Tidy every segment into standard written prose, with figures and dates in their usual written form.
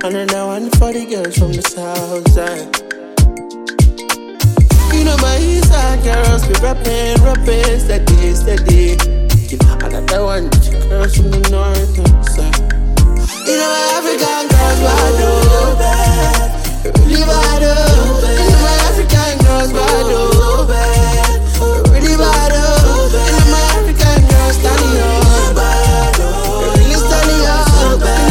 Another one for the girls from the south side. You know my east side girls be rapping, steady, steady. Another one to the girls from the north side. You know my African girls bad, oh bad, really bad, oh. You know my African girls bad, oh bad, really bad, oh. You know my African girls standing up, bad, oh, really standing up, bad.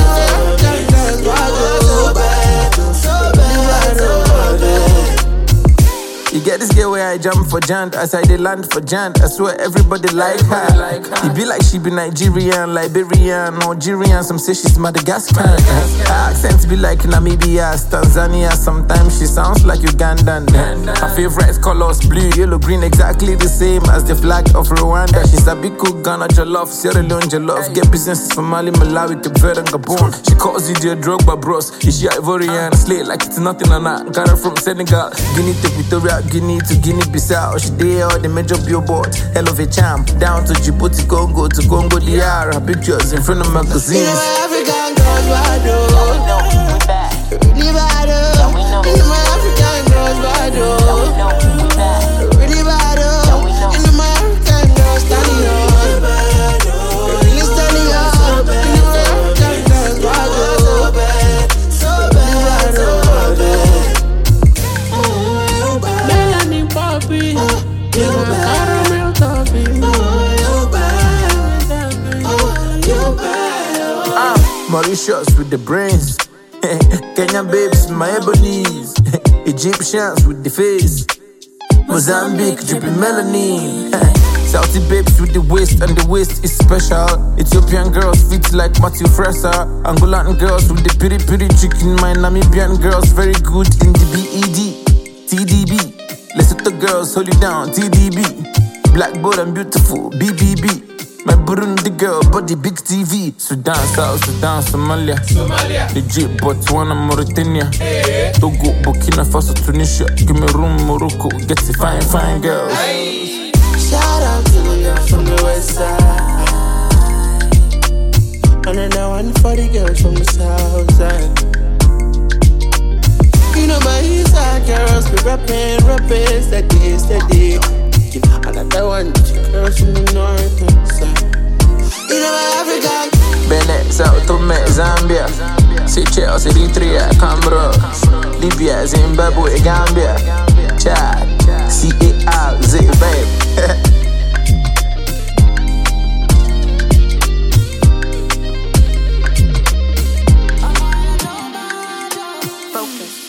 You get this girl where I jump for jant, as I dey land for jant. I swear everybody like her. It be like she be Nigerian, Liberian, Algerian. Some say she's Madagascar. Her accent be like Namibia, Tanzania. Sometimes she sounds like Ugandan. Her favorite colors blue, yellow, green, exactly the same as the flag of Rwanda. She's a big cook, Ghana jollof, Sierra Leone jollof. Get businesses from Mali, Malawi, Cape Verde, and Gabon. She calls DJ Drogba bros. Is she Ivorian? Slay like it's nothing or not. Got her from Senegal, Guinea to Victoria, Guinea to Guinea-Bissau. She did all the major billboards. Hell of a champ. Down to Djibouti, Congo, to Congo DR. Her pictures in front of magazines. You know my African girls bad, oh. Really bad, oh. You know my African girls bad, oh. Really bad, oh. You know my African girls standing up, bad, oh. Really standing up. You know my African girls bad, oh. So bad, oh, bad. Melanin poppy, caramel toffee. Mauritius with the brains. Kenyan babes, my ebonies. Egyptians with the face. Mozambique dripping melanin. Saudi babes with the waist, and the waist is special. Ethiopian girls fit like Matthew Fresser. Angolan girls with the piri piri chicken. My Namibian girls very good in the BED. TDB. Lesotho girls hold it down. TDB. Black, bold and beautiful. BBB. My Burundi girl, body big TV. Sudan, South Sudan, Somalia. Egypt, Botswana, Mauritania. Togo, Burkina Faso, Tunisia. Cameroon, Morocco. Get the fine, fine girls. Shout out to the girls from the west side. Another one for the girls from the south side. You know my east side girls be rapping, steady, steady. Another one to the girls from the north side. You know my African Benin, Sao Tome, Zambia, Seychelles, Eritrea, Comoros, Libya, Zimbabwe, Gambia, Chad, CARZ, babe. Focus.